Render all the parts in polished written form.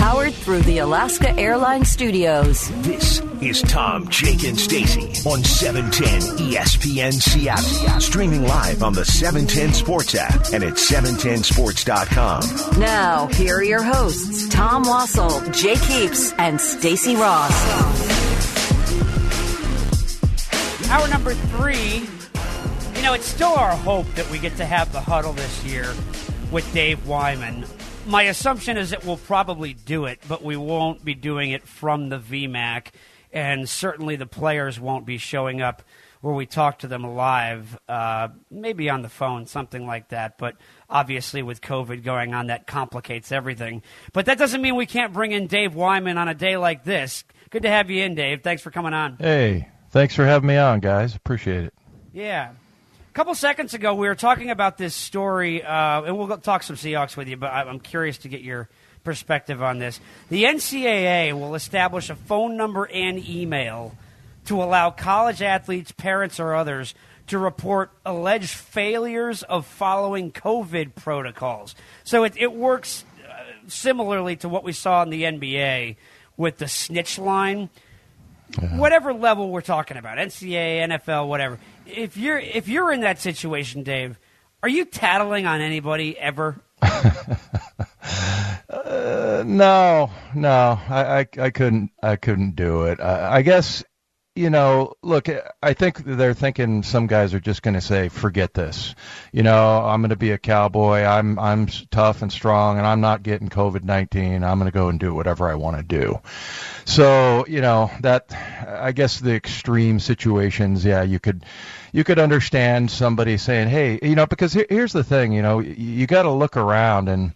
Powered through the Alaska Airlines Studios. This is Tom, Jake, and Stacy on 710 ESPN Seattle. Streaming live on the 710 Sports app and at 710sports.com. Now, here are your hosts, Tom Wassel, Jake Heaps, and Stacy Ross. Hour number 3. You know, it's still our hope that we get to have the huddle this year with Dave Wyman. My assumption is that we'll probably do it, but we won't be doing it from the VMAC, and certainly the players won't be showing up where we talk to them live, maybe on the phone, something like that. But obviously with COVID going on, that complicates everything. But that doesn't mean we can't bring in Dave Wyman on a day like this. Good to have you in, Dave. Thanks for coming on. Hey, thanks for having me on, guys. Appreciate it. Yeah. A couple seconds ago, we were talking about this story, and we'll talk some Seahawks with you, but I'm curious to get your perspective on this. The NCAA will establish a phone number and email to allow college athletes, parents, or others to report alleged failures of following COVID protocols. So it works similarly to what we saw in the NBA with the snitch line. Yeah. Whatever level we're talking about, NCAA, NFL, whatever. If you're in that situation, Dave, are you tattling on anybody ever? No. I couldn't do it. I guess, you know, look, I think they're thinking some guys are just going to say, forget this. You know, I'm going to be a cowboy. I'm tough and strong, and I'm not getting COVID-19. I'm going to go and do whatever I want to do. So, you know, that, I guess the extreme situations, yeah, you could understand somebody saying, hey, you know, because here's the thing, you know, you got to look around, and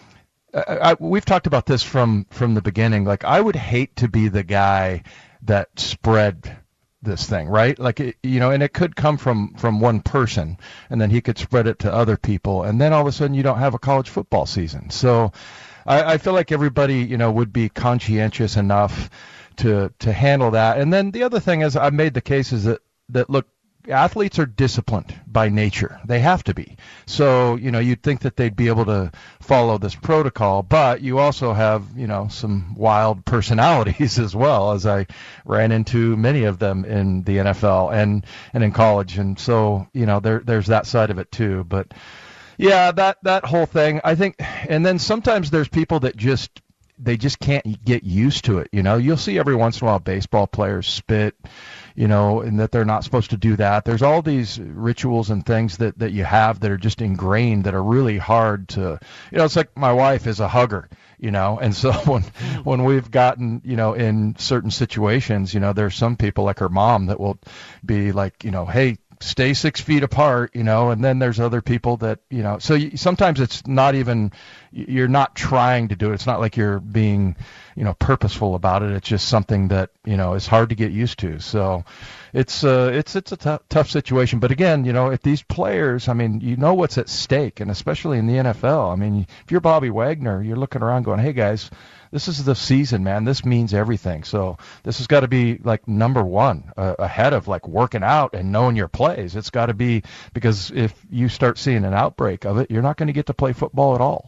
we've talked about this from the beginning. Like, I would hate to be the guy that spread this thing, right? Like, you know, and it could come from one person, and then he could spread it to other people, and then all of a sudden you don't have a college football season. So I feel like everybody, you know, would be conscientious enough to handle that. And then the other thing is, I've made the case is that look, athletes are disciplined by nature. They have to be. So, you know, you'd think that they'd be able to follow this protocol, but you also have, you know, some wild personalities as well, as I ran into many of them in the NFL and in college. And so, you know, there's that side of it too. But yeah, that whole thing, I think, and then sometimes there's people that they just can't get used to it. You know, you'll see every once in a while baseball players spit, you know, and that they're not supposed to do that. There's all these rituals and things that you have that are just ingrained that are really hard to, you know, it's like my wife is a hugger, you know, and so when we've gotten, you know, in certain situations, you know, there's some people like her mom that will be like, you know, hey, stay 6 feet apart, you know, and then there's other people that, you know, so sometimes it's not even, you're not trying to do it. It's not like you're being, you know, purposeful about it. It's just something that, you know, is hard to get used to. So it's a tough situation. But again, you know, if these players, I mean, you know what's at stake, and especially in the NFL. I mean, if you're Bobby Wagner, you're looking around going, hey guys, this is the season, man. This means everything. So this has got to be like number one ahead of like working out and knowing your plays. It's got to be, because if you start seeing an outbreak of it, you're not going to get to play football at all.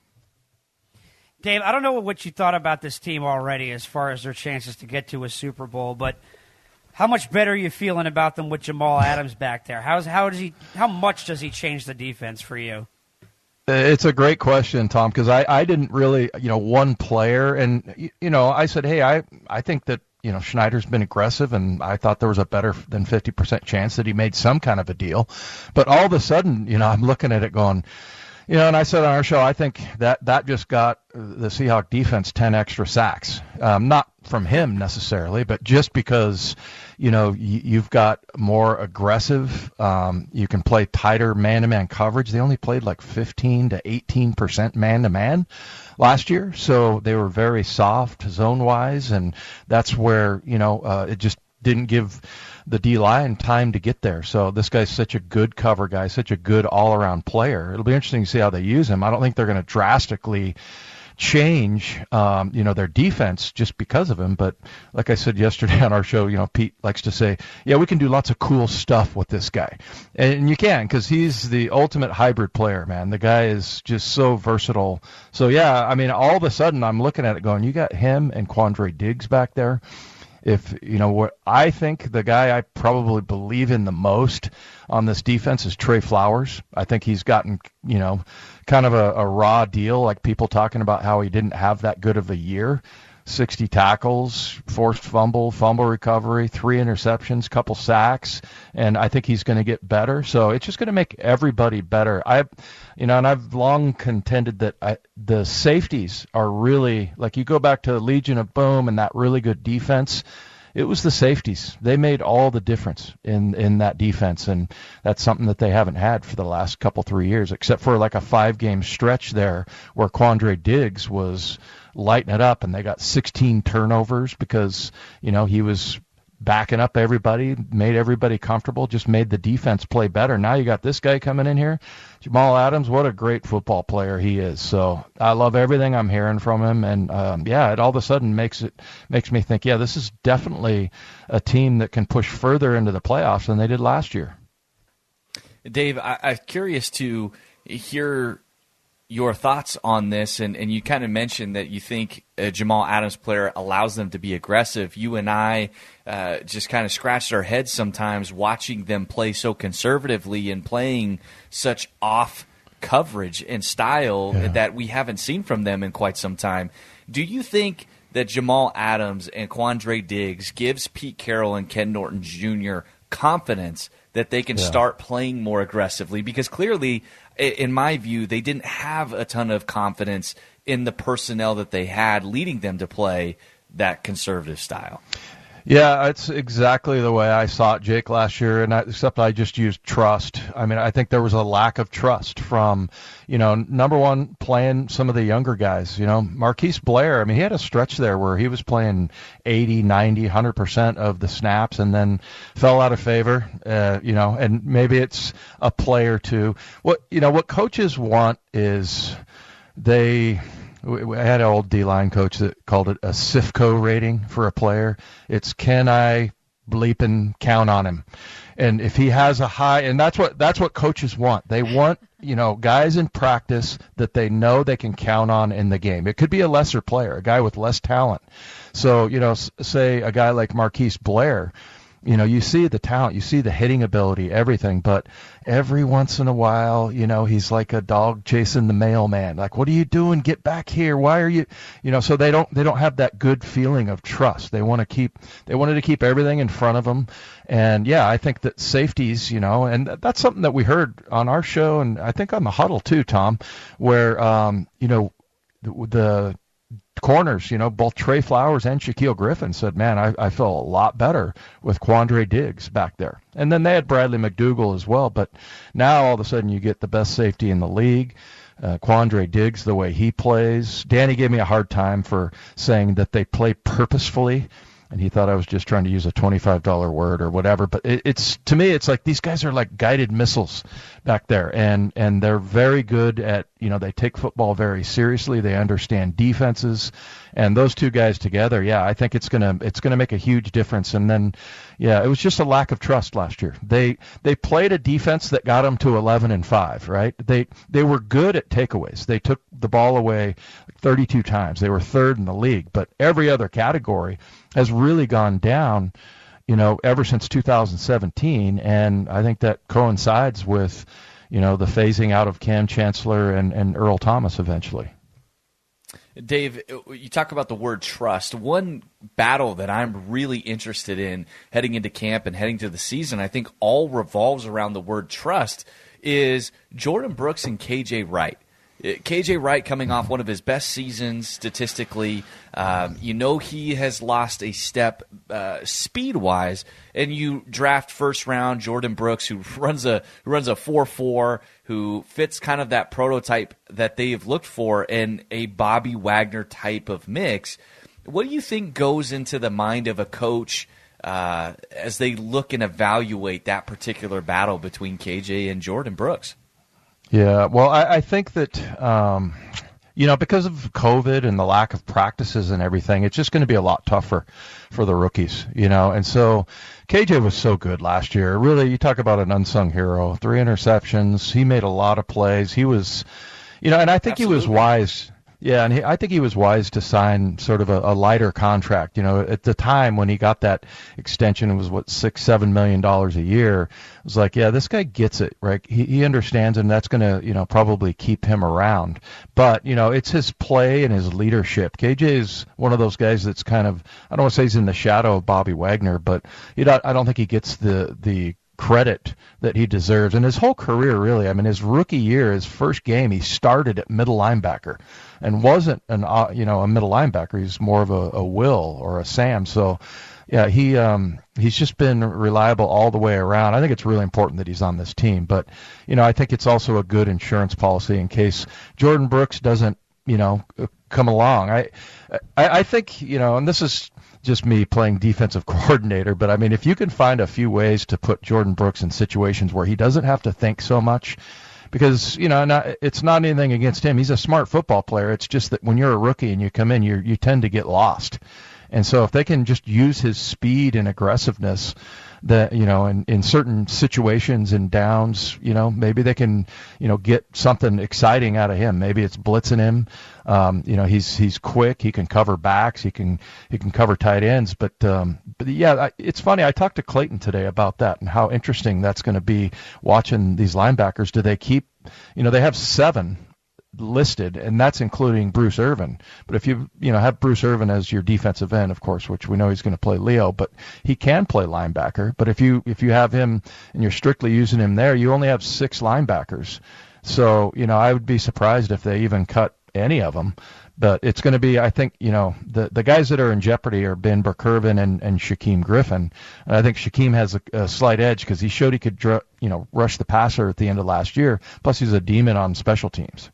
Dave, I don't know what you thought about this team already as far as their chances to get to a Super Bowl, but how much better are you feeling about them with Jamal Adams back there? How much does he change the defense for you? It's a great question, Tom, because I didn't really, you know, one player, and, you know, I said, hey, I think that, you know, Schneider's been aggressive, and I thought there was a better than 50% chance that he made some kind of a deal. But all of a sudden, you know, I'm looking at it going, you know, and I said on our show, I think that just got the Seahawks defense 10 extra sacks. Not from him necessarily, but just because, you know, you've got more aggressive, you can play tighter man-to-man coverage. They only played like 15 to 18% man-to-man last year, so they were very soft zone-wise, and that's where, you know, it just didn't give the D-line time to get there. So this guy's such a good cover guy, such a good all-around player. It'll be interesting to see how they use him. I don't think they're going to drastically change, their defense just because of him. But like I said yesterday on our show, Pete likes to say, yeah, we can do lots of cool stuff with this guy. And you can, because he's the ultimate hybrid player, man. The guy is just so versatile. So, yeah, I mean, all of a sudden I'm looking at it going, you got him and Quandre Diggs back there. If, what I think the guy I probably believe in the most on this defense is Trey Flowers. I think he's gotten, kind of a raw deal, like people talking about how he didn't have that good of a year. 60 tackles, forced fumble recovery, 3 interceptions, couple sacks, and I think he's going to get better. So it's just going to make everybody better. And I've long contended that the safeties are really, like, you go back to Legion of Boom and that really good defense. It was the safeties. They made all the difference in that defense, and that's something that they haven't had for the last 3 years, except for like a 5-game stretch there where Quandre Diggs was lighting it up, and they got 16 turnovers because, he was backing up everybody, made everybody comfortable, just made the defense play better. Now you got this guy coming in here, Jamal Adams. What a great football player he is. So I love everything I'm hearing from him, and it all of a sudden makes me think, yeah, this is definitely a team that can push further into the playoffs than they did last year. Dave, I'm curious to hear your thoughts on this, and you kind of mentioned that you think a Jamal Adams player allows them to be aggressive. You and I just kind of scratched our heads sometimes watching them play so conservatively and playing such off coverage and style that we haven't seen from them in quite some time. Do you think that Jamal Adams and Quandre Diggs gives Pete Carroll and Ken Norton Jr. confidence that they can start playing more aggressively? Because clearly, in my view, they didn't have a ton of confidence in the personnel that they had leading them to play that conservative style. Yeah, it's exactly the way I saw it, Jake, last year, except I just used trust. I mean, I think there was a lack of trust from, number one, playing some of the younger guys. Marquise Blair, I mean, he had a stretch there where he was playing 80, 90, 100% of the snaps and then fell out of favor, and maybe it's a play or two. What coaches want is we had an old D-line coach that called it a CIFCO rating for a player. It's, can I bleep and count on him? And if he has a high, and that's what coaches want. They want, guys in practice that they know they can count on in the game. It could be a lesser player, a guy with less talent. So, say a guy like Marquise Blair, you see the talent, you see the hitting ability, everything, but every once in a while, he's like a dog chasing the mailman. Like, what are you doing? Get back here. Why are you, so they don't have that good feeling of trust. They wanted to keep everything in front of them. And yeah, I think that safeties, and that's something that we heard on our show, and I think on the Huddle too, Tom, where, the corners, both Trey Flowers and Shaquille Griffin said, man, I feel a lot better with Quandre Diggs back there. And then they had Bradley McDougald as well, but now all of a sudden you get the best safety in the league. Quandre Diggs, the way he plays. Danny gave me a hard time for saying that they play purposefully, and he thought I was just trying to use a $25 word or whatever. But it's to me, it's like these guys are like guided missiles back there, and they're very good at, they take football very seriously. They understand defenses, and those two guys together, I think it's gonna make a huge difference. And then, it was just a lack of trust last year. They played a defense that got them to 11-5, right? They were good at takeaways. They took the ball away 32 times. They were third in the league, but every other category has really gone down, ever since 2017, and I think that coincides with, the phasing out of Cam Chancellor and Earl Thomas eventually. Dave, you talk about the word trust. One battle that I'm really interested in heading into camp and heading to the season, I think all revolves around the word trust, is Jordan Brooks and KJ Wright. KJ Wright coming off one of his best seasons statistically. He has lost a step speed-wise, and you draft first-round Jordan Brooks, who runs a 4.4, who fits kind of that prototype that they've looked for in a Bobby Wagner type of mix. What do you think goes into the mind of a coach as they look and evaluate that particular battle between KJ and Jordan Brooks? Yeah, well, I think that, because of COVID and the lack of practices and everything, it's just going to be a lot tougher for the rookies, And so KJ was so good last year. Really, you talk about an unsung hero. 3 interceptions. He made a lot of plays. He was, and I think Absolutely. he was wise. Yeah, and I think he was wise to sign sort of a lighter contract. At the time when he got that extension, it was $6-7 million a year. It was like, yeah, this guy gets it, right? He understands, and that's going to, probably keep him around. But it's his play and his leadership. KJ is one of those guys that's kind of, I don't want to say he's in the shadow of Bobby Wagner, but I don't think he gets the credit that he deserves. And his whole career, really, his rookie year, his first game, he started at middle linebacker and wasn't a middle linebacker. He's more of a Will or a Sam. So, yeah, he's just been reliable all the way around. I think it's really important that he's on this team. But, I think it's also a good insurance policy in case Jordan Brooks doesn't, come along. I think, and this is just me playing defensive coordinator, but if you can find a few ways to put Jordan Brooks in situations where he doesn't have to think so much, because it's not anything against him. He's a smart football player. It's just that when you're a rookie and you come in, you tend to get lost. And so if they can just use his speed and aggressiveness, that in certain situations and downs, maybe they can get something exciting out of him. Maybe it's blitzing him. He's quick. He can cover backs. He can cover tight ends. But yeah, it's funny. I talked to Clayton today about that and how interesting that's going to be watching these linebackers. Do they keep? They have 7 listed, and that's including Bruce Irvin. But if you have Bruce Irvin as your defensive end, of course, which we know he's going to play Leo, but he can play linebacker. But if you have him and you're strictly using him there, you only have 6 linebackers. So I would be surprised if they even cut any of them. But it's going to be, I think, the guys that are in jeopardy are Ben Burkervin and Shaquem Griffin. And I think Shaquem has a slight edge because he showed he could rush the passer at the end of last year. Plus, he's a demon on special teams.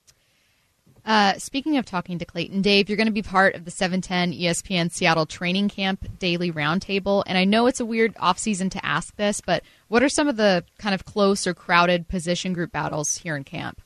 Speaking of talking to Clayton, Dave, you're going to be part of the 710 ESPN Seattle Training Camp Daily Roundtable. And I know it's a weird offseason to ask this, but what are some of the kind of close or crowded position group battles here in camp?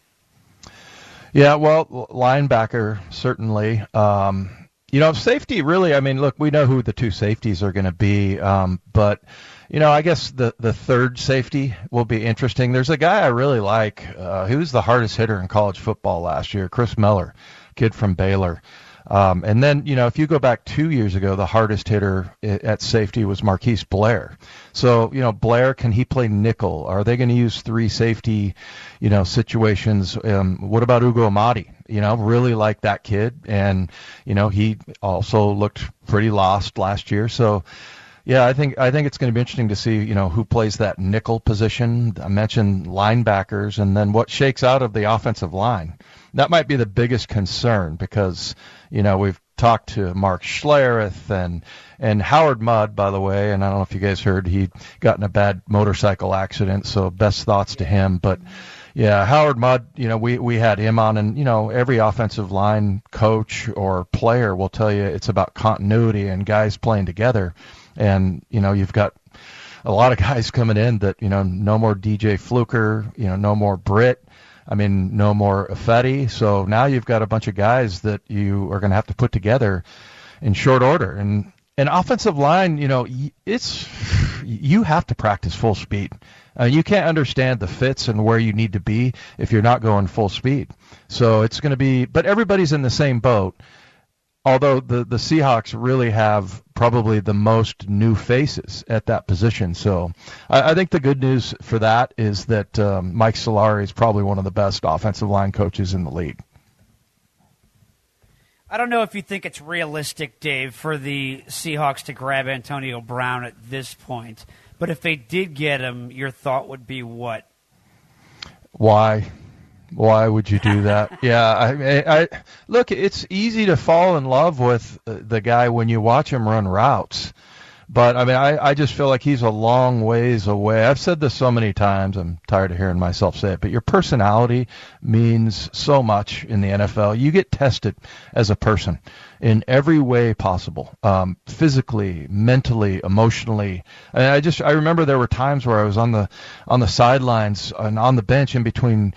Yeah, well, linebacker, certainly. Safety, really, look, we know who the 2 safeties are going to be, but I guess the third safety will be interesting. There's a guy I really like. He was the hardest hitter in college football last year, Chris Miller, kid from Baylor. And then, if you go back 2 years ago, the hardest hitter at safety was Marquise Blair. So, Blair, can he play nickel? Are they going to use 3 safety, situations? What about Ugo Amadi? Really like that kid. And, he also looked pretty lost last year. So, yeah, I think it's going to be interesting to see, who plays that nickel position. I mentioned linebackers, and then what shakes out of the offensive line. That might be the biggest concern because, we've talked to Mark Schlereth and Howard Mudd, by the way, and I don't know if you guys heard, he got in a bad motorcycle accident, so best thoughts to him. But, yeah, Howard Mudd, we had him on, and, every offensive line coach or player will tell you it's about continuity and guys playing together. And, you've got a lot of guys coming in that, no more DJ Fluker, no more Britt. No more Ifedi. So now you've got a bunch of guys that you are going to have to put together in short order. And offensive line, you have to practice full speed. You can't understand the fits and where you need to be if you're not going full speed. So it's going to be, but everybody's in the same boat. Although the Seahawks really have probably the most new faces at that position. So I think the good news for that is that Mike Solari is probably one of the best offensive line coaches in the league. I don't know if you think it's realistic, Dave, for the Seahawks to grab Antonio Brown at this point. But if they did get him, your thought would be what? Why? Why would you do that? Yeah, I look, it's easy to fall in love with the guy when you watch him run routes. But, I just feel like he's a long ways away. I've said this so many times. I'm tired of hearing myself say it. But your personality means so much in the NFL. You get tested as a person in every way possible, physically, mentally, emotionally. And I remember there were times where I was on the sidelines and on the bench in between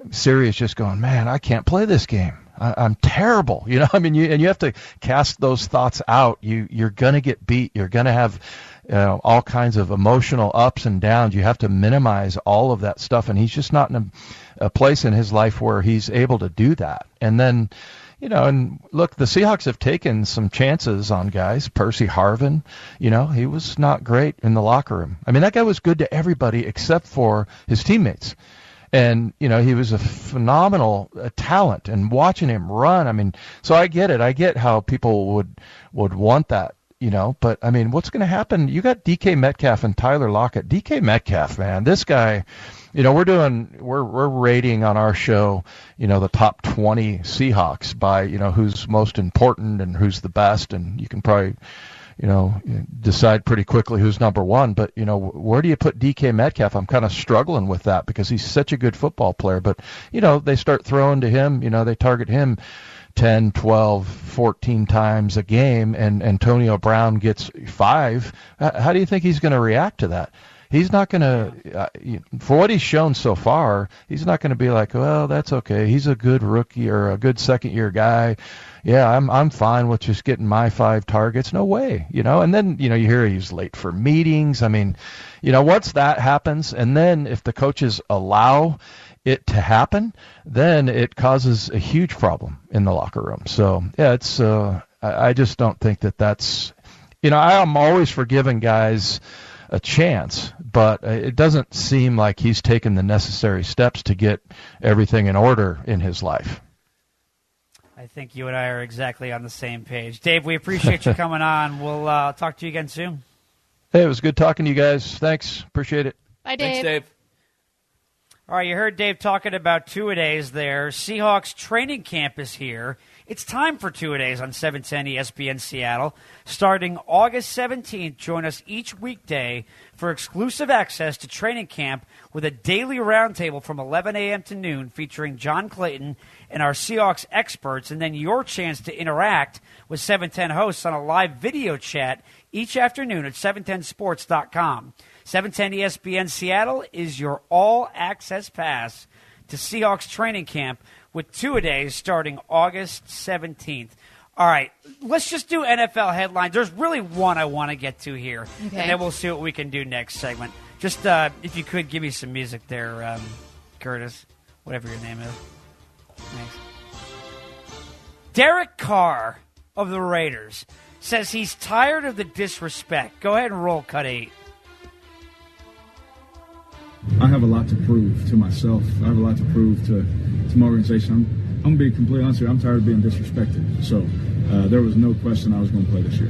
Siri is just going, man, I can't play this game. I'm terrible. You know, I mean, you have to cast those thoughts out. You're going to get beat. You're going to have all kinds of emotional ups and downs. You have to minimize all of that stuff. And he's just not in a place in his life where he's able to do that. And then, you know, and look, the Seahawks have taken some chances on guys. Percy Harvin, you know, he was not great in the locker room. I mean, that guy was good to everybody except for his teammates. And, you know, he was a phenomenal talent, and watching him run, I mean, so I get it. I get how people would want that, you know, but I mean, what's going to happen? You got DK Metcalf and Tyler Lockett. DK Metcalf, man, this guy, you know, we're rating on our show, you know, the top 20 Seahawks by, you know, who's most important and who's the best. And you can probably, you know, decide pretty quickly who's number one. But, you know, where do you put DK Metcalf? I'm kind of struggling with that because he's such a good football player. But, you know, they start throwing to him, you know, they target him 10, 12, 14 times a game, and Antonio Brown gets 5. How do you think he's going to react to that? He's not going to, for what he's shown so far, he's not going to be like, well, that's okay. He's a good rookie or a good second-year guy. Yeah, I'm fine with just getting my 5 targets. No way, you know. And then, you know, you hear he's late for meetings. I mean, you know, once that happens, and then if the coaches allow it to happen, then it causes a huge problem in the locker room. So, yeah, it's I just don't think that's, you know, I'm always for giving guys a chance, but it doesn't seem like he's taken the necessary steps to get everything in order in his life. I think you and I are exactly on the same page. Dave, we appreciate you coming on. We'll talk to you again soon. Hey, it was good talking to you guys. Thanks. Appreciate it. Bye, Dave. Thanks, Dave. All right, you heard Dave talking about two-a-days there. Seahawks training camp is here. It's time for two-a-days on 710 ESPN Seattle. Starting August 17th, join us each weekday for exclusive access to training camp with a daily roundtable from 11 a.m. to noon featuring John Clayton and our Seahawks experts, and then your chance to interact with 710 hosts on a live video chat each afternoon at 710sports.com. 710 ESPN Seattle is your all-access pass to Seahawks training camp with two-a-days starting August 17th. All right, let's just do NFL headlines. There's really one I want to get to here, okay, and then we'll see what we can do next segment. Just if you could give me some music there, Curtis, whatever your name is. Thanks. Derek Carr of the Raiders says he's tired of the disrespect. Go ahead and roll cut 8. I have a lot to prove to myself. I have a lot to prove to my organization. I'm going to be completely honest with you. I'm tired of being disrespected. So there was no question I was going to play this year.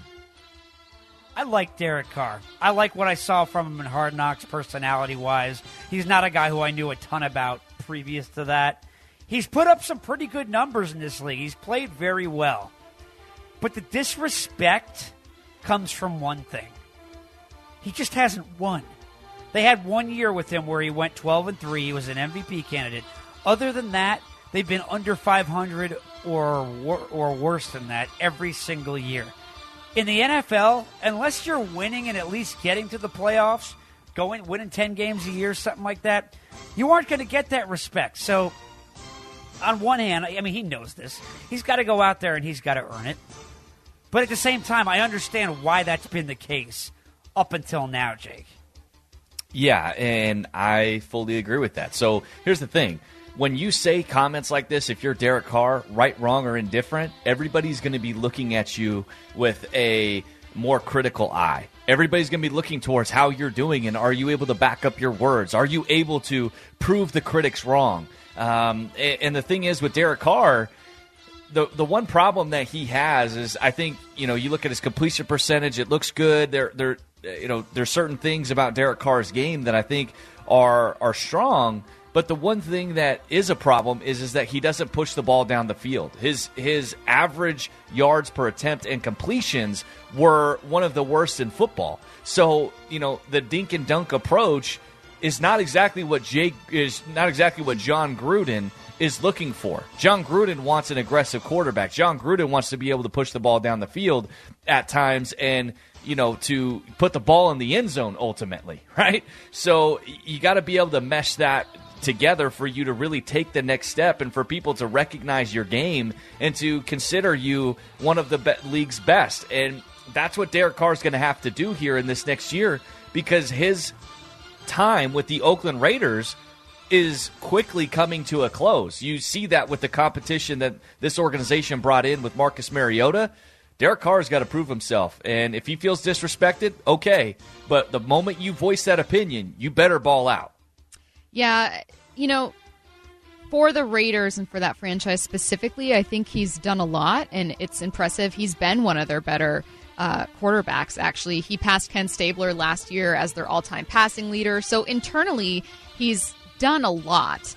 I like Derek Carr. I like what I saw from him in Hard Knocks personality-wise. He's not a guy who I knew a ton about previous to that. He's put up some pretty good numbers in this league. He's played very well. But the disrespect comes from one thing. He just hasn't won. They had 1 year with him where he went 12-3. He was an MVP candidate. Other than that, they've been under 500 or worse than that every single year. In the NFL, unless you're winning and at least getting to the playoffs, winning 10 games a year, something like that, you aren't going to get that respect. So, on one hand, I mean, he knows this. He's got to go out there and he's got to earn it. But at the same time, I understand why that's been the case up until now, Jake. Yeah, and I fully agree with that. So here's the thing. When you say comments like this, if you're Derek Carr, right, wrong, or indifferent, everybody's going to be looking at you with a more critical eye. Everybody's going to be looking towards how you're doing, and are you able to back up your words? Are you able to prove the critics wrong? And the thing is with Derek Carr, the one problem that he has is, I think, you know, you look at his completion percentage, it looks good. There's certain things about Derek Carr's game that I think are strong, but the one thing that is a problem is that he doesn't push the ball down the field. His average yards per attempt and completions were one of the worst in football. So, you know, the dink and dunk approach is not exactly what John Gruden is looking for. John Gruden wants an aggressive quarterback. John Gruden wants to be able to push the ball down the field at times and, you know, to put the ball in the end zone ultimately, right? So you got to be able to mesh that together for you to really take the next step and for people to recognize your game and to consider you one of the league's best. And that's what Derek Carr is going to have to do here in this next year, because his time with the Oakland Raiders is quickly coming to a close. You see that with the competition that this organization brought in with Marcus Mariota. Derek Carr's got to prove himself, and if he feels disrespected, okay. But the moment you voice that opinion, you better ball out. Yeah, for the Raiders and for that franchise specifically, I think he's done a lot, and it's impressive. He's been one of their better quarterbacks, actually. He passed Ken Stabler last year as their all-time passing leader, so internally, he's done a lot.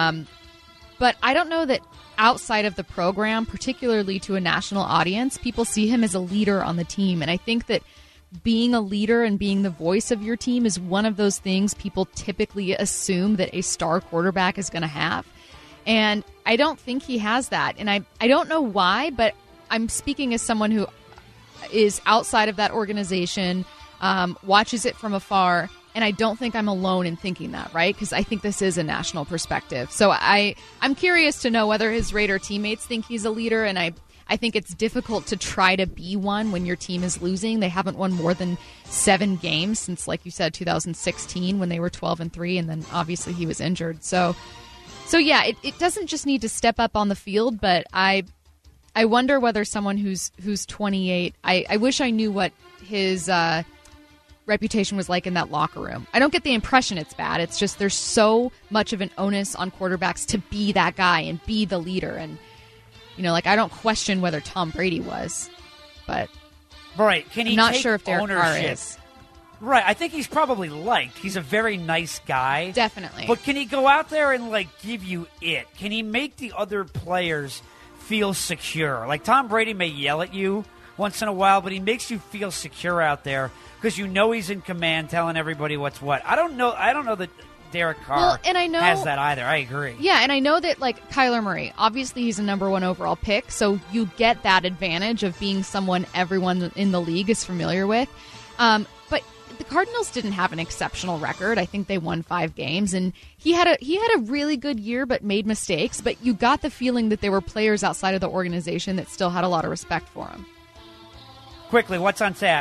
But I don't know that outside of the program, particularly to a national audience, people see him as a leader on the team. And I think that being a leader and being the voice of your team is one of those things people typically assume that a star quarterback is going to have. And I don't think he has that. And I don't know why, but I'm speaking as someone who is outside of that organization, watches it from afar, and I don't think I'm alone in thinking that, right? Because I think this is a national perspective. So I'm curious to know whether his Raider teammates think he's a leader, and I think it's difficult to try to be one when your team is losing. They haven't won more than 7 games since, like you said, 2016 when they were 12-3, and then obviously he was injured. So yeah, it doesn't just need to step up on the field, but I wonder whether someone who's 28, I wish I knew what his reputation was like in that locker room. I don't get the impression it's bad. It's just there's so much of an onus on quarterbacks to be that guy and be the leader. And, I don't question whether Tom Brady was, but right. Can he I'm not take sure if Derek ownership? Carr is. Right. I think he's probably liked. He's a very nice guy. Definitely. But can he go out there and, give you it? Can he make the other players feel secure? Like, Tom Brady may yell at you once in a while, but he makes you feel secure out there because he's in command, telling everybody what's what. I don't know that Derek Carr has that either. I agree. Yeah, and I know that, Kyler Murray, obviously he's a number 1 overall pick, so you get that advantage of being someone everyone in the league is familiar with. But the Cardinals didn't have an exceptional record. I think they won 5 games, and he had a really good year but made mistakes, but you got the feeling that there were players outside of the organization that still had a lot of respect for him. Quickly, what's on tap?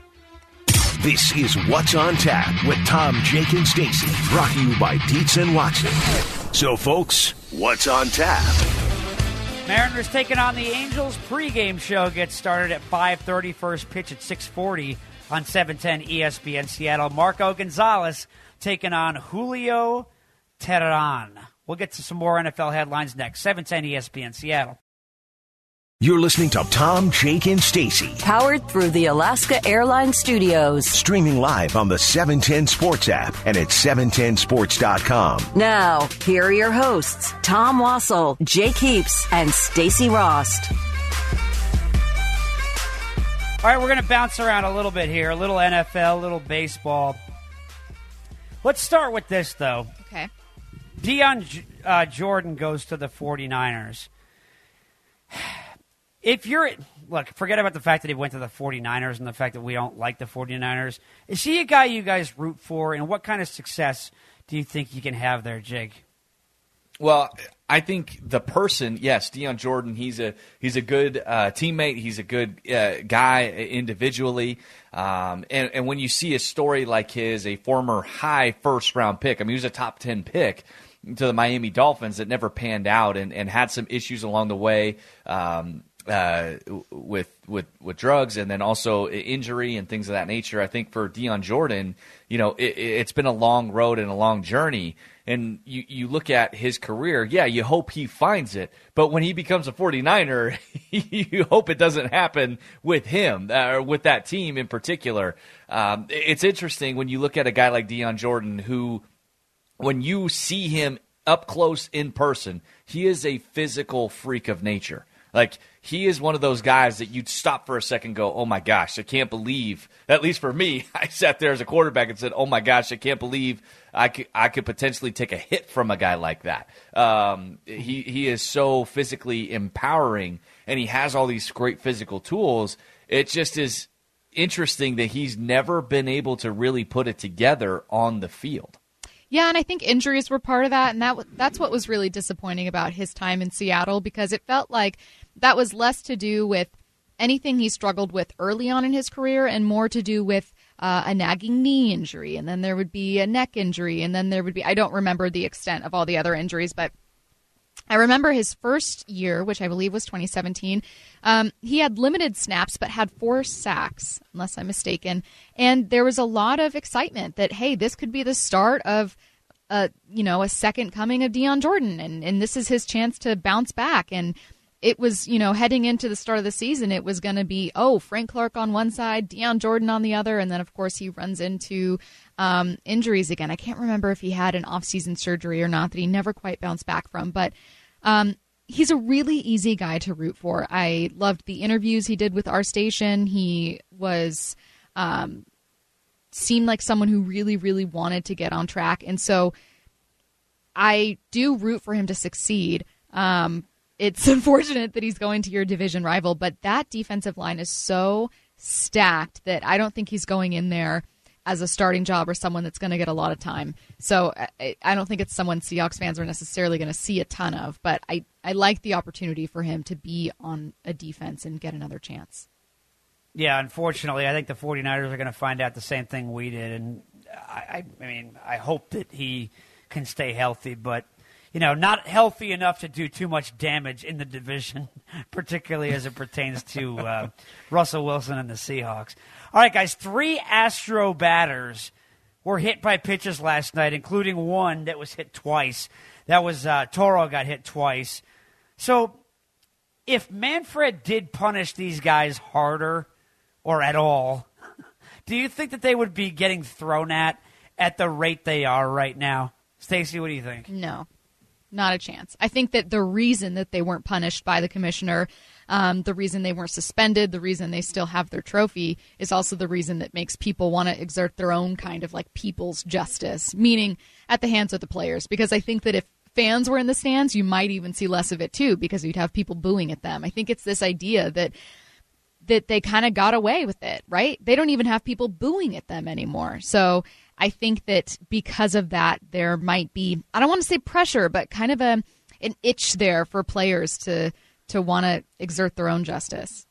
This is What's on Tap with Tom, Jake, and Stacy, brought to you by Dietz & Watson. So, folks, what's on tap? Mariners taking on the Angels. Pre-game show gets started at 5:30. First pitch at 6:40 on 710 ESPN Seattle. Marco Gonzalez taking on Julio Teheran. We'll get to some more NFL headlines next. 710 ESPN Seattle. You're listening to Tom, Jake, and Stacy. Powered through the Alaska Airlines Studios. Streaming live on the 710 Sports app and at 710sports.com. Now, here are your hosts, Tom Wassel, Jake Heaps, and Stacy Rost. All right, we're going to bounce around a little bit here. A little NFL, a little baseball. Let's start with this, though. Okay. Deion Jordan goes to the 49ers. Forget about the fact that he went to the 49ers and the fact that we don't like the 49ers. Is he a guy you guys root for, and what kind of success do you think you can have there, Jake? Well, I think the person, yes, Deion Jordan, he's a good teammate. He's a good guy individually. And when you see a story like his, a former high first-round pick, he was a top 10 pick to the Miami Dolphins that never panned out and had some issues along the way with drugs and then also injury and things of that nature. I think for Deion Jordan, it's been a long road and a long journey. And you look at his career, yeah, you hope he finds it. But when he becomes a 49er, you hope it doesn't happen with him or with that team in particular. It's interesting when you look at a guy like Deion Jordan who, when you see him up close in person, he is a physical freak of nature. He is one of those guys that you'd stop for a second and go, oh, my gosh, I can't believe, at least for me, I sat there as a quarterback and said, oh, my gosh, I can't believe I could potentially take a hit from a guy like that. He is so physically empowering, and he has all these great physical tools. It just is interesting that he's never been able to really put it together on the field. Yeah, and I think injuries were part of that, and that's what was really disappointing about his time in Seattle, because it felt like that was less to do with anything he struggled with early on in his career and more to do with a nagging knee injury, and then there would be a neck injury, and then there would be, I don't remember the extent of all the other injuries, but I remember his first year, which I believe was 2017, he had limited snaps but had 4 sacks, unless I'm mistaken. And there was a lot of excitement that, hey, this could be the start of a second coming of Deion Jordan, and this is his chance to bounce back. And it was, heading into the start of the season, it was going to be, Frank Clark on one side, Deion Jordan on the other, and then, of course, he runs into injuries again. I can't remember if he had an off-season surgery or not that he never quite bounced back from, but he's a really easy guy to root for. I loved the interviews he did with our station. He was seemed like someone who really, really wanted to get on track, and so I do root for him to succeed. It's unfortunate that he's going to your division rival, but that defensive line is so stacked that I don't think he's going in there as a starting job or someone that's going to get a lot of time. So I don't think it's someone Seahawks fans are necessarily going to see a ton of, but I like the opportunity for him to be on a defense and get another chance. Yeah, unfortunately, I think the 49ers are going to find out the same thing we did, and I hope that he can stay healthy, but not healthy enough to do too much damage in the division, particularly as it pertains to Russell Wilson and the Seahawks. All right, guys, 3 Astro batters were hit by pitches last night, including one that was hit twice. That was Toro got hit twice. So if Manfred did punish these guys harder or at all, do you think that they would be getting thrown at the rate they are right now? Stacey, what do you think? No. Not a chance. I think that the reason that they weren't punished by the commissioner, the reason they weren't suspended, the reason they still have their trophy is also the reason that makes people want to exert their own kind of like people's justice, meaning at the hands of the players. Because I think that if fans were in the stands, you might even see less of it too, because you'd have people booing at them. I think it's this idea that they kind of got away with it, right? They don't even have people booing at them anymore. So I think that because of that, there might be, I don't want to say pressure, but kind of an itch there for players to want to exert their own justice.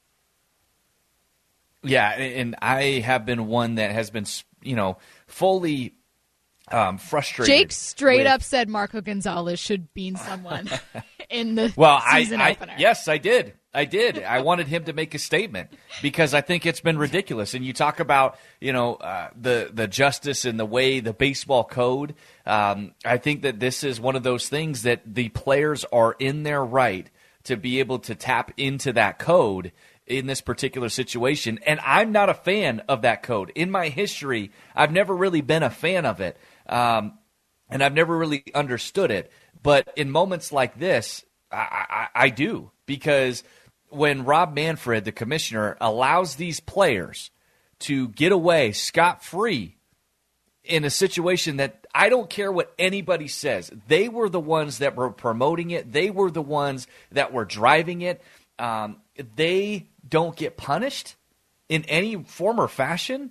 Yeah, and I have been one that has been, fully frustrated. Jake straight up said Marco Gonzalez should bean someone in the season opener. Yes, I did. I wanted him to make a statement because I think it's been ridiculous. And you talk about, the justice and the way the baseball code. I think that this is one of those things that the players are in their right to be able to tap into that code in this particular situation. And I'm not a fan of that code. In my history, I've never really been a fan of it. And I've never really understood it. But in moments like this, I do, because when Rob Manfred, the commissioner, allows these players to get away scot-free in a situation that I don't care what anybody says. They were the ones that were promoting it. They were the ones that were driving it. They don't get punished in any form or fashion.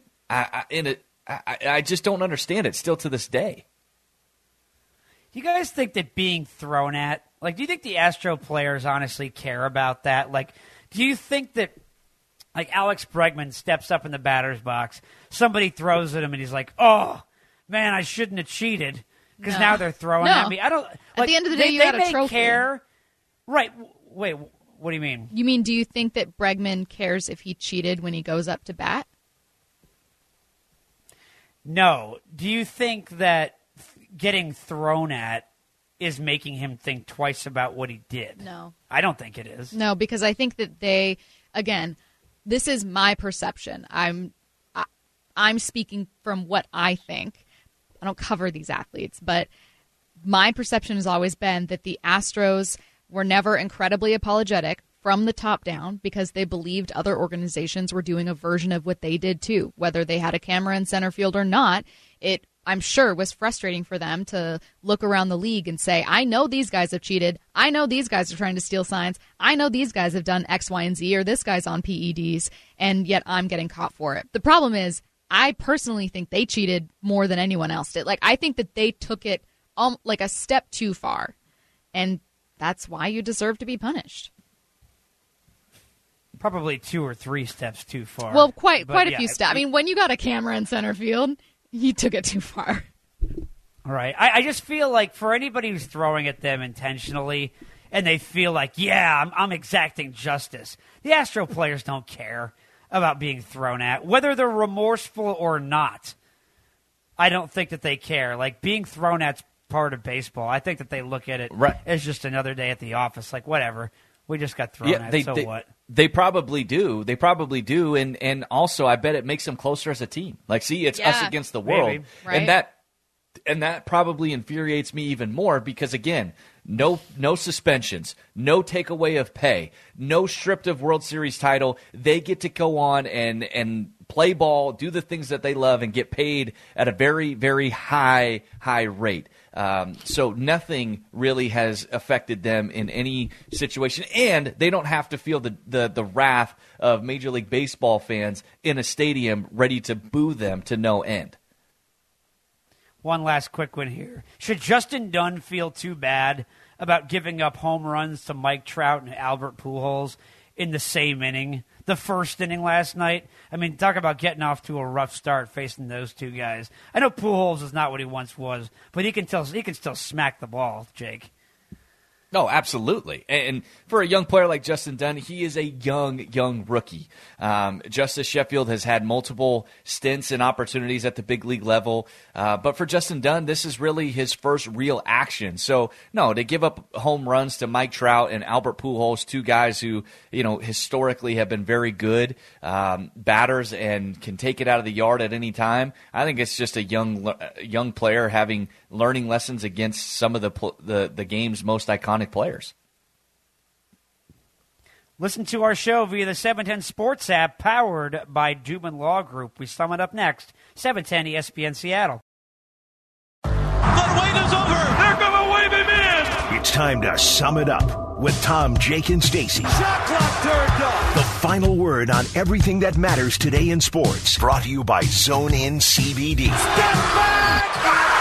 I just don't understand it still to this day. Do you guys think that being thrown at, do you think the Astro players honestly care about that? Do you think that, Alex Bregman steps up in the batter's box, somebody throws at him, and he's like, oh, man, I shouldn't have cheated, because now they're throwing at me. I don't. At the end of the day, you had a trophy. Care. Right. Wait, what do you mean? You mean, do you think that Bregman cares if he cheated when he goes up to bat? No. Do you think that getting thrown at is making him think twice about what he did? No. I don't think it is. No, because I think that they, again, this is my perception. I'm speaking from what I think. I don't cover these athletes, but my perception has always been that the Astros were never incredibly apologetic from the top down because they believed other organizations were doing a version of what they did too. Whether they had a camera in center field or not, it, I'm sure, was frustrating for them to look around the league and say, I know these guys have cheated. I know these guys are trying to steal signs. I know these guys have done X, Y, and Z, or this guy's on PEDs, and yet I'm getting caught for it. The problem is, I personally think they cheated more than anyone else did. Like, I think that they took it like a step too far, and that's why you deserve to be punished. Probably 2 or 3 steps too far. Well, quite a few steps. I mean, when you got a camera in center field, he took it too far. Right. I just feel like for anybody who's throwing at them intentionally and they feel like, yeah, I'm exacting justice, the Astro players don't care about being thrown at. Whether they're remorseful or not, I don't think that they care. Like, being thrown at's part of baseball. I think that they look at it as just another day at the office. Like, whatever. We just got thrown at, so what? They probably do. They probably do. And also, I bet it makes them closer as a team. Like, see, it's us against the world. Maybe. Right. And that probably infuriates me even more because, again, no suspensions, no takeaway of pay, no stripped of World Series title. They get to go on and play ball, do the things that they love, and get paid at a very, very high rate. So nothing really has affected them in any situation, and they don't have to feel the wrath of Major League Baseball fans in a stadium ready to boo them to no end. One last quick one here. Should Justin Dunn feel too bad about giving up home runs to Mike Trout and Albert Pujols in the same inning, the first inning last night? I mean, talk about getting off to a rough start facing those two guys. I know Pujols is not what he once was, but he can still smack the ball, Jake. No, absolutely. And for a young player like Justin Dunn, he is a young rookie. Justice Sheffield has had multiple stints and opportunities at the big league level. But for Justin Dunn, this is really his first real action. So, no, to give up home runs to Mike Trout and Albert Pujols, two guys who, historically have been very good batters and can take it out of the yard at any time, I think it's just a young player learning lessons against some of the game's most iconic players. Listen to our show via the 710 Sports app powered by Dubin Law Group. We sum it up next. 710 ESPN Seattle. The wait is over. They're going to wave him in. It's time to sum it up with Tom, Jake, and Stacy. Shot clock turned off. The final word on everything that matters today in sports. Brought to you by Zone In CBD. Step back.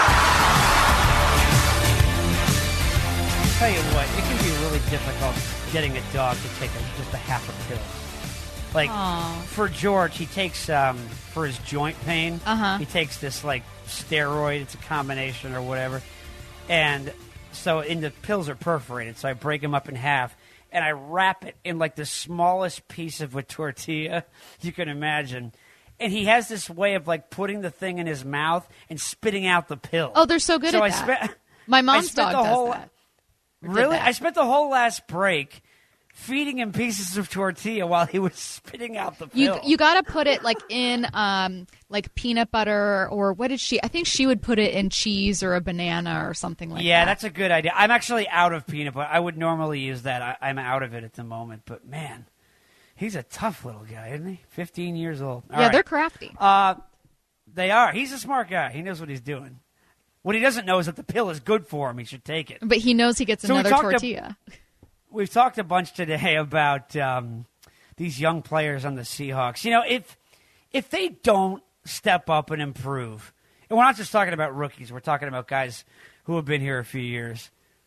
Tell you what, it can be really difficult getting a dog to take just a half a pill. Like, for George, he takes, for his joint pain, he takes this, steroid. It's a combination or whatever. And so, the pills are perforated, so I break them up in half, and I wrap it in, the smallest piece of a tortilla you can imagine. And he has this way of, putting the thing in his mouth and spitting out the pill. Oh, they're so good at that. My mom's dog does that. Really? I spent the whole last break feeding him pieces of tortilla while he was spitting out the pill. You got to put it in peanut butter, or what did she? I think she would put it in cheese or a banana or something like that. Yeah, that's a good idea. I'm actually out of peanut butter. I would normally use that. I'm out of it at the moment. But man, he's a tough little guy, isn't he? 15 years old. All right. They're crafty. They are. He's a smart guy. He knows what he's doing. What he doesn't know is that the pill is good for him. He should take it. But he knows he gets another tortilla. We've talked a bunch today about these young players on the Seahawks. If they don't step up and improve, and we're not just talking about rookies, we're talking about guys who have been here a few years.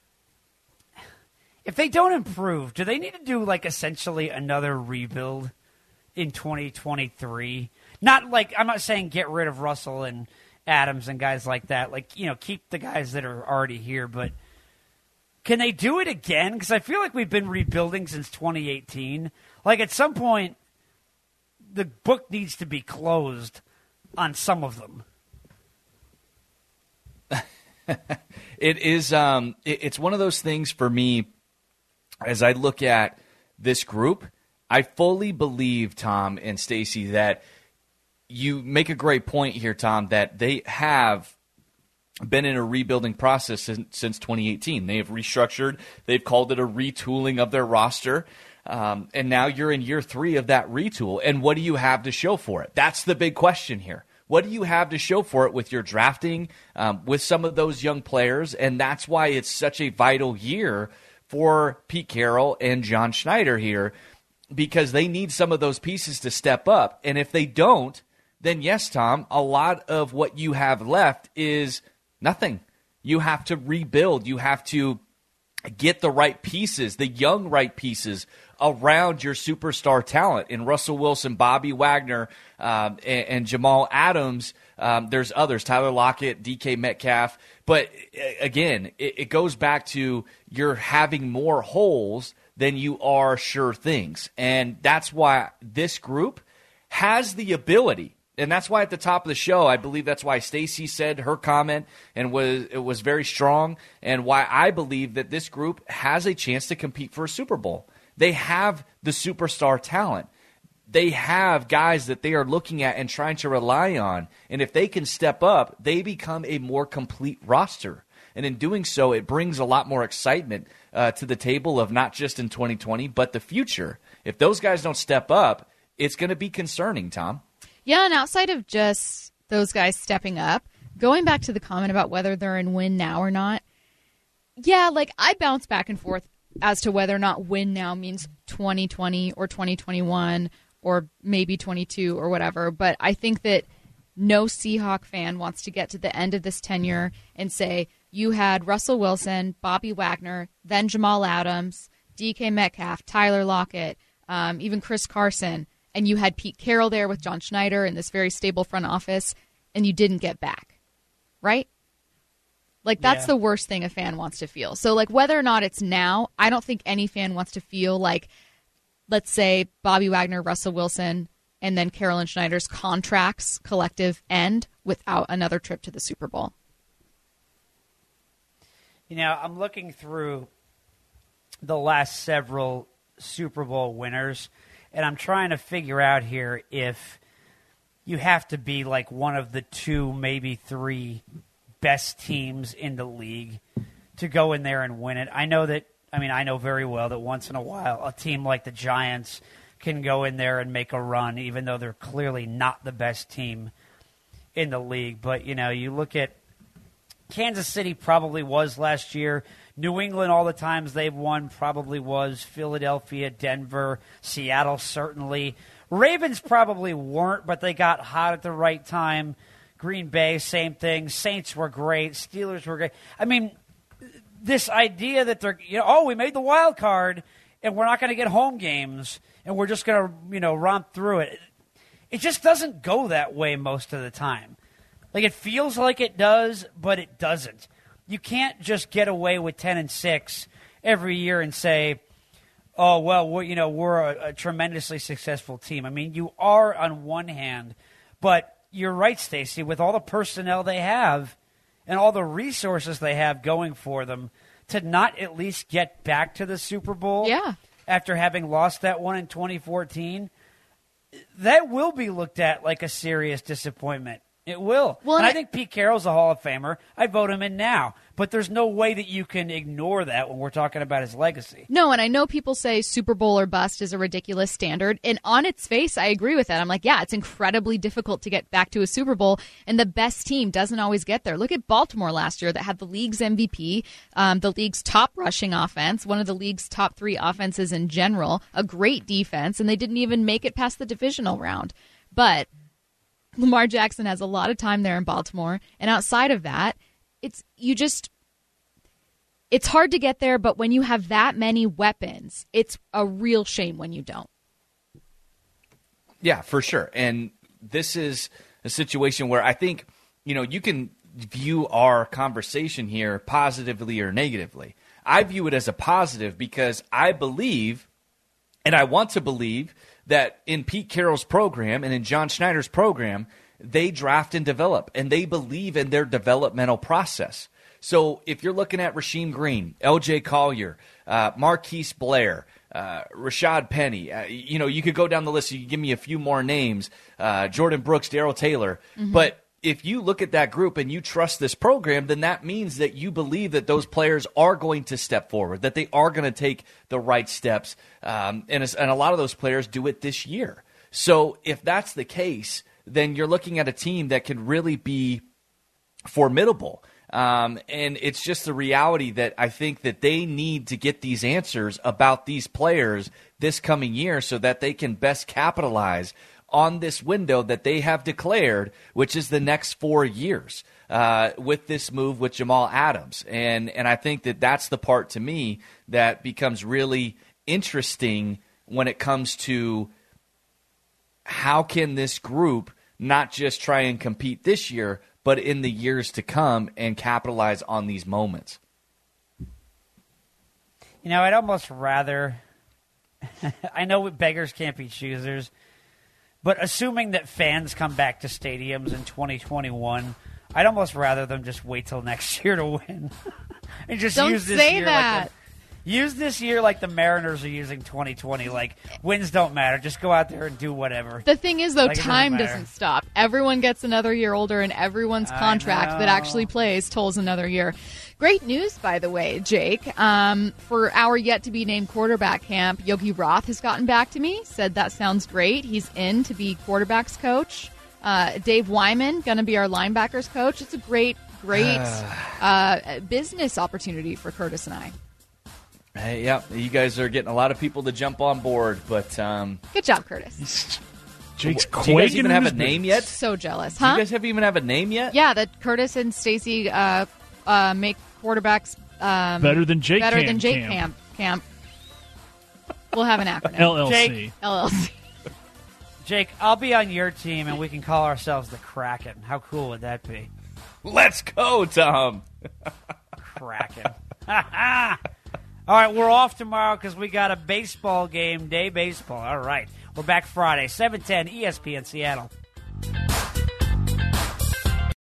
If they don't improve, do they need to do essentially another rebuild in 2023? I'm not saying get rid of Russell and Adams and guys like that. Keep the guys that are already here, but can they do it again? Because I feel like we've been rebuilding since 2018. At some point, the book needs to be closed on some of them. It is. It's one of those things for me. As I look at this group, I fully believe, Tom and Stacy, that you make a great point here, Tom, that they have been in a rebuilding process since 2018. They have restructured. They've called it a retooling of their roster. And now you're in year 3 of that retool. And what do you have to show for it? That's the big question here. What do you have to show for it with your drafting, with some of those young players? And that's why it's such a vital year for Pete Carroll and John Schneider here, because they need some of those pieces to step up. And if they don't, then yes, Tom, a lot of what you have left is nothing. You have to rebuild. You have to get the right pieces, the young right pieces around your superstar talent in Russell Wilson, Bobby Wagner, and Jamal Adams. There's others, Tyler Lockett, DK Metcalf. But again, it goes back to you're having more holes than you are sure things. And that's why this group has the ability. And that's why at the top of the show, I believe that's why Stacey said her comment and it was very strong, and why I believe that this group has a chance to compete for a Super Bowl. They have the superstar talent. They have guys that they are looking at and trying to rely on. And if they can step up, they become a more complete roster. And in doing so, it brings a lot more excitement to the table of not just in 2020, but the future. If those guys don't step up, it's going to be concerning, Tom. Yeah, and outside of just those guys stepping up, going back to the comment about whether they're in win now or not, yeah, like I bounce back and forth as to whether or not win now means 2020 or 2021 or maybe 22 or whatever. But I think that no Seahawk fan wants to get to the end of this tenure and say, you had Russell Wilson, Bobby Wagner, then Jamal Adams, DK Metcalf, Tyler Lockett, even Chris Carson, and you had Pete Carroll there with John Schneider in this very stable front office, and you didn't get back, right? Like, that's the worst thing a fan wants to feel. So, like, whether or not it's now, I don't think any fan wants to feel like, let's say, Bobby Wagner, Russell Wilson, and then Carolyn Schneider's contracts collective end without another trip to the Super Bowl. You know, I'm looking through the last several Super Bowl winners, and I'm trying to figure out here if you have to be like one of the two, maybe three best teams in the league to go in there and win it. I know very well that once in a while a team like the Giants can go in there and make a run, even though they're clearly not the best team in the league. But, you know, you look at Kansas City probably was last year. New England, all the times they've won, probably was. Philadelphia, Denver, Seattle, certainly. Ravens probably weren't, but they got hot at the right time. Green Bay, same thing. Saints were great. Steelers were great. I mean, this idea that they're, we made the wild card, and we're not going to get home games, and we're just going to, romp through it. It just doesn't go that way most of the time. Like, it feels like it does, but it doesn't. You can't just get away with 10-6 every year and say, oh, well, we're a tremendously successful team. I mean, you are on one hand, but you're right, Stacey, with all the personnel they have and all the resources they have going for them, to not at least get back to the Super Bowl after having lost that one in 2014, that will be looked at like a serious disappointment. It will. Well, and I think Pete Carroll's a Hall of Famer. I'd vote him in now. But there's no way that you can ignore that when we're talking about his legacy. No, and I know people say Super Bowl or bust is a ridiculous standard. And on its face, I agree with that. I'm like, yeah, it's incredibly difficult to get back to a Super Bowl, and the best team doesn't always get there. Look at Baltimore last year that had the league's MVP, the league's top rushing offense, one of the league's top three offenses in general, a great defense, and they didn't even make it past the divisional round. But Lamar Jackson has a lot of time there in Baltimore, and outside of that, it's hard to get there, but when you have that many weapons, it's a real shame when you don't. Yeah, for sure. And this is a situation where I think, you can view our conversation here positively or negatively. I view it as a positive because I believe, and I want to believe, that in Pete Carroll's program and in John Schneider's program, they draft and develop, and they believe in their developmental process. So if you're looking at Rasheem Green, L.J. Collier, Marquise Blair, Rashad Penny, you could go down the list. You could give me a few more names, Jordan Brooks, Darrell Taylor. Mm-hmm. But if you look at that group and you trust this program, then that means that you believe that those players are going to step forward, that they are going to take the right steps. And a lot of those players do it this year. So if that's the case, then you're looking at a team that could really be formidable. And it's just the reality that I think that they need to get these answers about these players this coming year so that they can best capitalize on this window that they have declared, which is the next 4 years, with this move with Jamal Adams. And I think that that's the part to me that becomes really interesting when it comes to how can this group not just try and compete this year, but in the years to come and capitalize on these moments. You know, I'd almost rather – I know beggars can't be choosers, but assuming that fans come back to stadiums in 2021, I'd almost rather them just wait till next year to win. And just Don't use this say year that. Use this year like the Mariners are using 2020. Like, wins don't matter. Just go out there and do whatever. The thing is, though, Like, it doesn't time matter. doesn't stop. Everyone gets another year older, and everyone's contract that actually plays tolls another year. Great news, by the way, Jake. For our yet-to-be-named quarterback camp, Yogi Roth has gotten back to me, said that sounds great. He's in to be quarterback's coach. Dave Wyman, going to be our linebackers coach. It's a great business opportunity for Curtis and I. Hey, yeah, you guys are getting a lot of people to jump on board, but Good job, Curtis. Jake's do you guys quaking even in have his a name boots. yet? So jealous, Do you huh? guys even have a name yet? Yeah, that Curtis and Stacy make quarterbacks Better than Jake camp. We'll have an acronym. LLC. Jake. LLC. Jake, I'll be on your team, and we can call ourselves the Kraken. How cool would that be? Let's go, Tom. Kraken. All right, we're off tomorrow because we got a baseball game, day baseball. All right, we're back Friday, 7:10 ESPN Seattle.